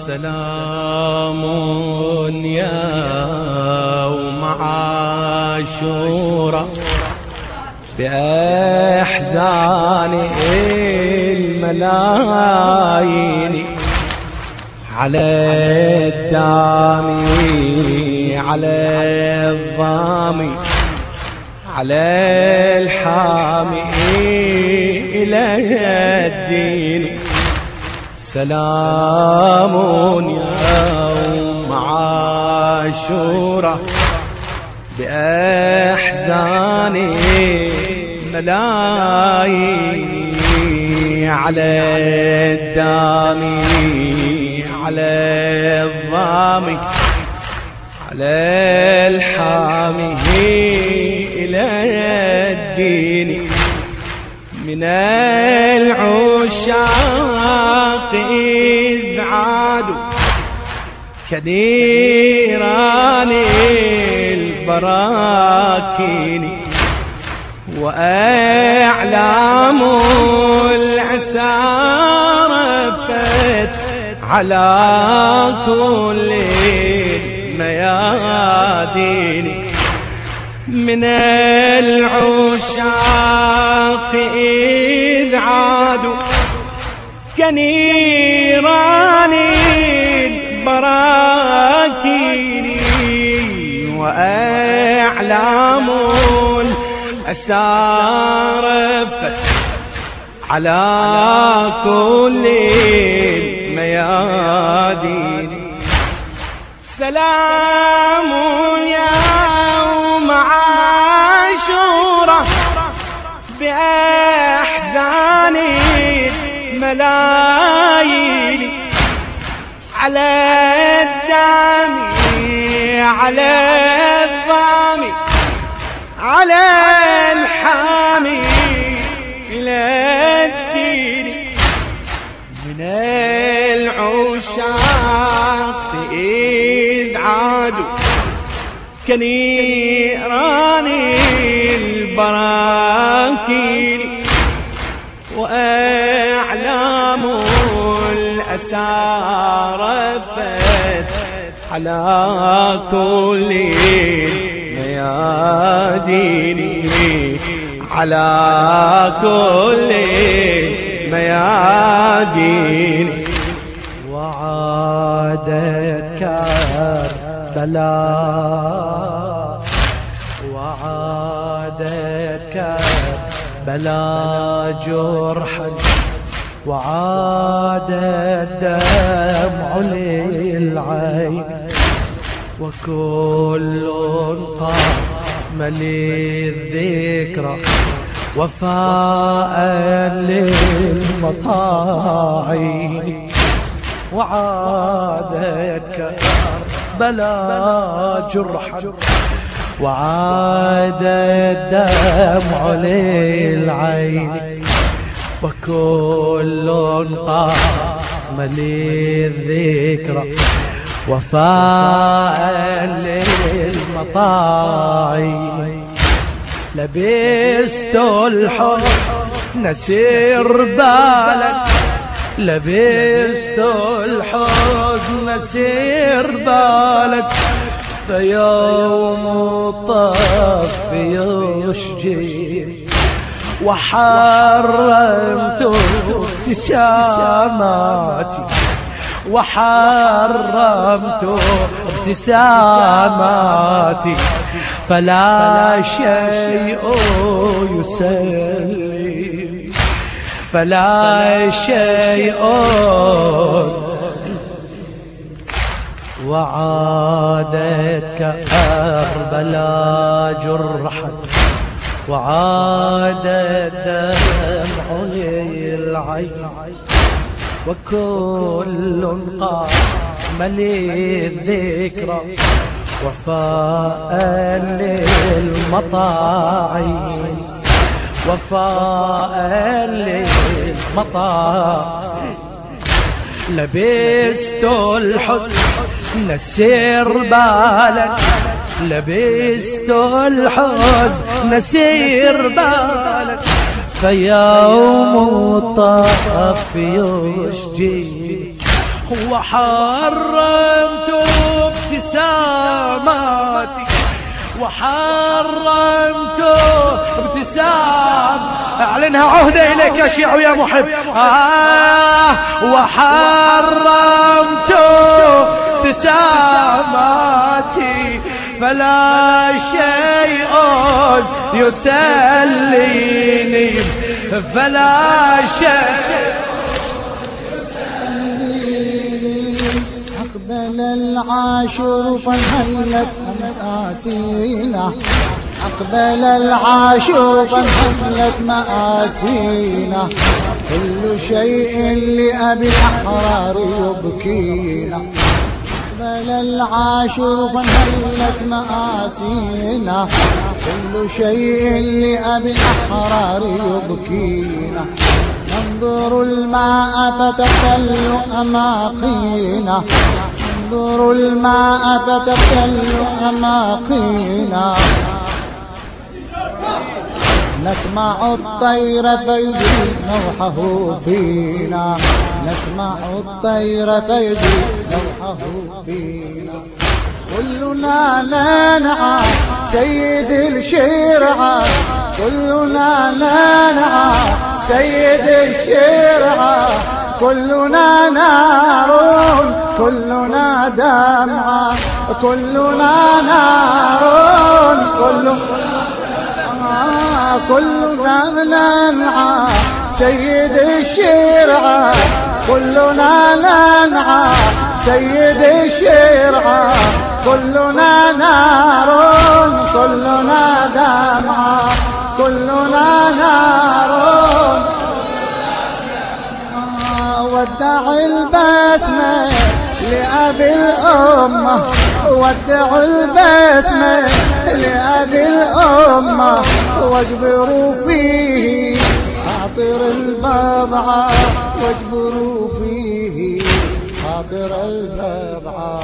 سلام يوم عاشوراء بأحزان الملايين على الدامي على الضامي على الحامي إلى الدين. سلام يوم عاشوراء بأحزان ملايين على الدامي على الضامي على الحامي إلى الدين. من العشاق إذ عادوا كنيران البراكين وأعلام العسى رفت على كل الميادين. من العشاق إذ عادوا كنيران البراكين وأعلام الأسارفت على كل الميادين. سلام يوم عاشوراء بأحزان الملايين على الدامي على الضامي على الحامي إلى الدين. من العشاق إذ عادوا كنيران البراكين وأعلام الأسى رفت على كل الميادين على كل الميادين. وعادت كربلاء وعادت كربلاء جرحا وعاد الدمع للعين وكل قام للذكرى وفاء للمطاعين. وعادت كربلاء جرحا وعاد الدمع للعين وكل قام للذكرى وفاء للمطاعين. لبست الحزن سربالا لبست الحزن سربالا فيوم الطف يشجي وحرمت ابتساماتي وحرمت ابتساماتي فلا شيء يسلم فلا شيء. وعادت كربلاء جرحا وعاد الدمع للعين وكل قام للذكرى وفاء للمطاعين وفاء للمطاعين. لبست الحزن سربالا لبست الحزن سربالا فيوم الطف يشجي وحرمت ابتساماتي وحرمت ابتسام. اعلنها عهدة اليك يا شيع يا محب. وحرمت ابتساماتي فلا شيء يسليني فلا شيء. أقبل العاشر فانهلت مآسينا أقبل العاشر فانهلت مآسينا كل شيء لأبي الأحرار يبكينا. أقبل العاشر فانهلت مآسينا كل شيء لأبي الأحرار يبكينا. ننظر الماء فتبتل أماقينا ننظر الماء فتبتل أماقينا. نسمع الطير فيجري نوحه فينا نسمع الطير فيجري نوحه فينا. كلنا ننعى سيد الشرعة كلنا ننعى سيد الشرعة كلنا نار كلنا دمعة كلنا نار كلنا ننعى سيد الشرعة كلنا ننعى سيد الشرعة كلنا نار كلنا دمعة كلنا نار. ودع البسمة لأبي الأمة ودع البسمة لأبي الأمة واجبروا فيه خاطر البضعة واجبروا فيه خاطر البضعة.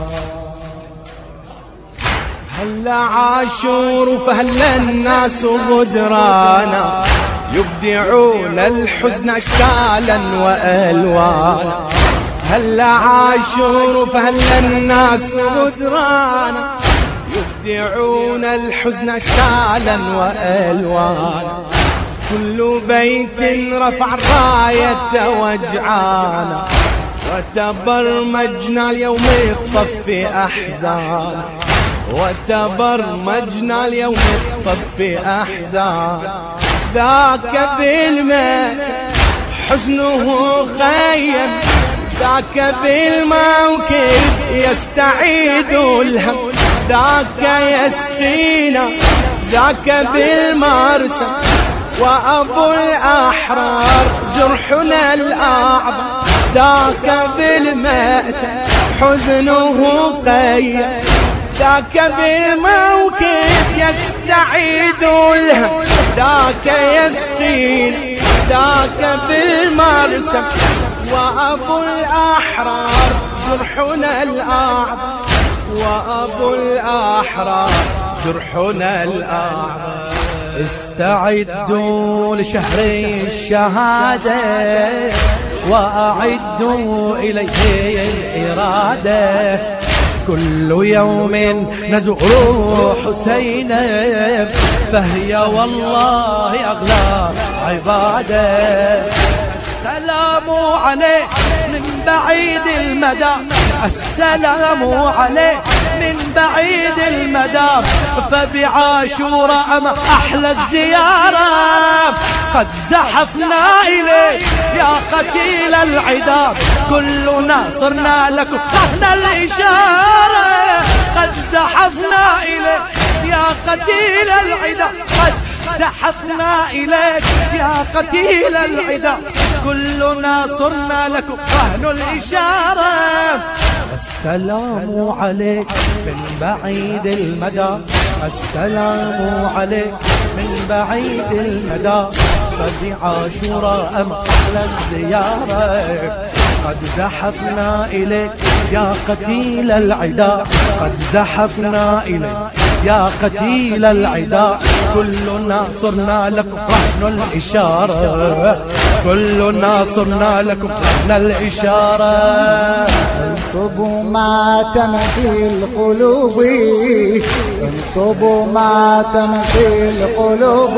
هلا عاشور فهلا الناس غدرانا يبدعون الحزن أشكالا وألوانا. هلا عاشور فهلا الناس غدرانا يبدعون الحزن أشكالا وألوانا. كل بيت رفع الراية وجعانا وتبرمجنا اليوم الطف أحزانا وتبرمجنا اليوم الطف أحزانا. ذاك بالماء حزنه خيم ذاك بالموكب يستعيد الهم ذاك يسقينا ذاك بالمرسى وأبو الأحرار جرحنا الأعظم. ذاك بالماء حزنه خيم ذاك بالموكب يستعيد الهم ذاك يسقين ذاك بالمرسم وأبو الأحرار جرحنا الأعظم وأبو الأحرار جرحنا الأعظم. استعدوا لشهر الشهادة وأعدوا إليه الإرادة. كل يوم نزور حسين فهي والله أغلى عبادة. السلام عليه من بعيد المدى السلام عليه من بعيد المدى. فبعاشوراء ما أحلى الزيارة قد زحفنا إليه يا قتيل العدا كلنا صرنا لكم صحنا الإشارة. قد زحفنا إليه يا قتيل العدا قد زحفنا إليك يا قتيل العدا كلنا صرنا لكم رهن الإشارة. السلام عليك من بعيد المدى السلام عليك من بعيد المدى. فبعاشوراء أحلى الزيارة قد زحفنا إليك يا قتيل العدا قد زحفنا إليك يا قتيل العدا كلنا صرنا لكم رهن الإشارة، كلنا صرنا لكم رهن الإشارة. انصبوا ماتم في القلوب، انصبوا ماتم في القلوب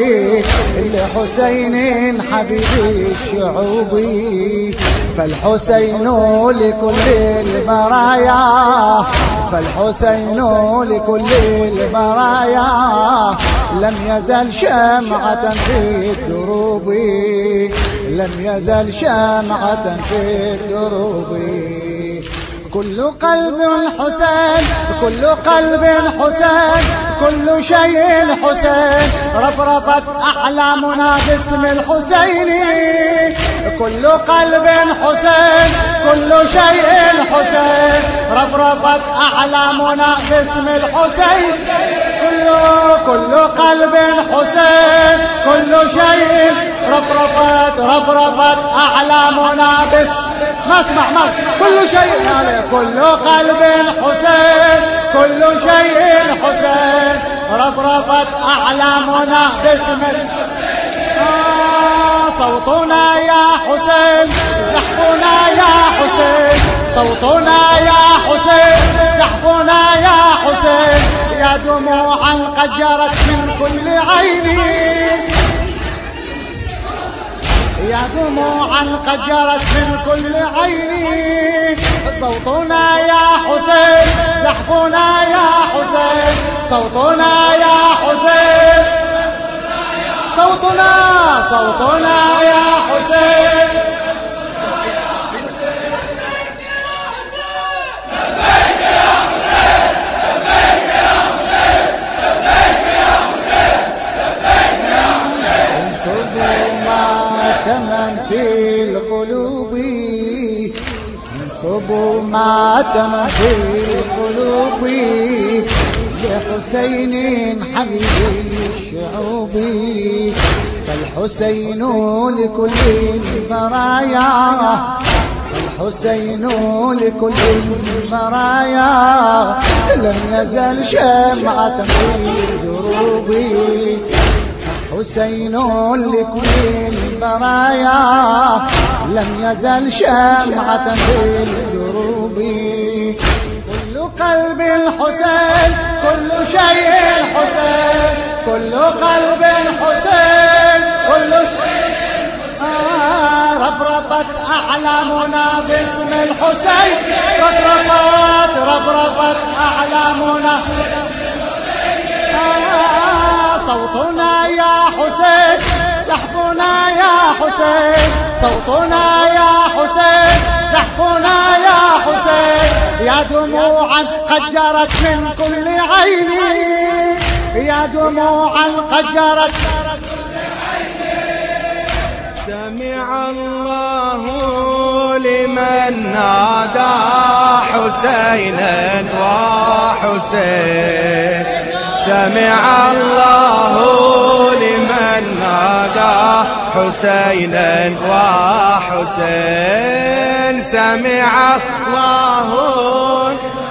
لحسين حبيب الشعوب، فالحسين لكل البرايا، فالحسين لكل البرايا لم يزل شمعة في الدروب، لم يزل شمعة في الدروب. كل قلب حسين، كل قلب حسين، كل شيء حسين، رفرفت أحلامنا باسم الحسين. كل قلب حسين، كل شيء حسين، رفرفت أحلامنا باسم الحسين. كل قلب حسين، كل شيء رفرفت أحلامنا باسم. ما اسمع ما كل شيء عليه. كل قلب حسين، كل شيء حسين، رفرفت أحلامنا باسم صوتنا يا حسين، زحفنا يا حسين، صوتنا يا حسين، زحفنا يا حسين، يا دموعا قد جرت من كل عين، يا دموعا قد جرت من كل عين. صوتنا يا حسين، زحفنا يا حسين، صوتنا يا حسين، صوتنا صوتنا يا حسين. لبيك يا حسين، لبيك يا حسين، لبيك يا حسين، لبيك يا حسين. انصبوا ماتما في القلوب، انصبوا ماتما في القلوب لحسين حبيب الشعوب، فالحسين لكل البرايا، فالحسين لكل البرايا لم يزل شمعة في الدروب، حسين لكل البرايا لم يزل شمعة في الدروب. كل قلب حسين، كل شيء حسين، كل قلب حسين، كل شيء رفرفت أحلامنا باسم الحسين، رفرفت أحلامنا صوتنا يا حسين، زحفنا يا حسين، صوتنا يا حسين، زحفنا يا حسين، يا دموعا قد جرت من كل عين، يا دموعا قد جرت. سمع الله لمن نادى حسينا وحسين، سمع الله لمن نادى حسينا وحسين، سمع الله